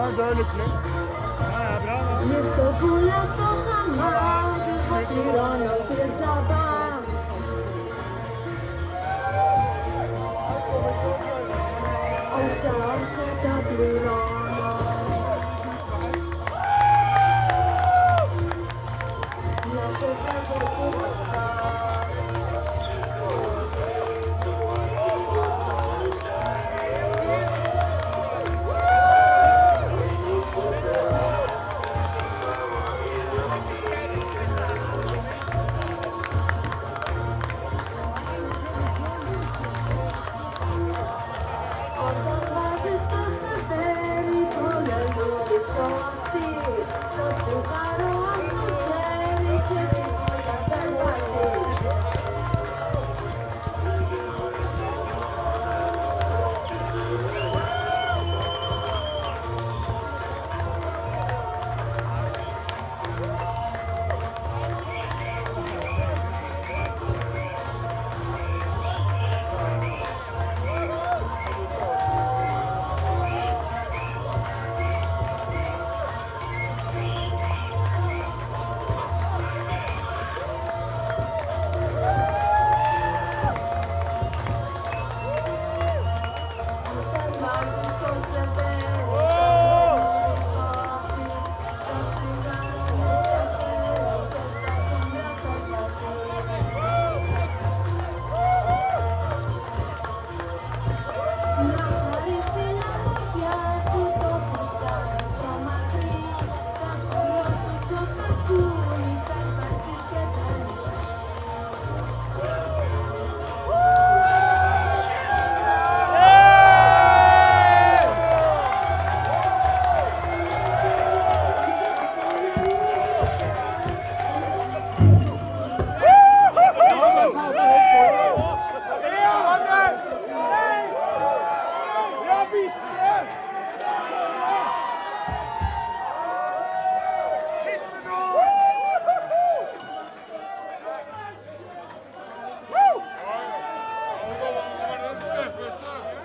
Γευτοπούλα στο χαμάμ, εγώ πληρώνω την ταμπάμ. Όσα τα πληρώνω. Να σε βλέπω και παπά. Στο τσεπέρι το λελούδι σοφτή, το τσιγάρο στο χέρι και τίποτα δεν πατείς. Στο τσεπέρι, το λελούδι στο αυτί, το τσιγάρο μες στο χέρι και στα κέντρα περπατείς. Να χαρείς την ομορφιά σου το φουστάνι το μακρύ, τα ψηλό σου το τακούνι, περπατείς και τρελή. What's up?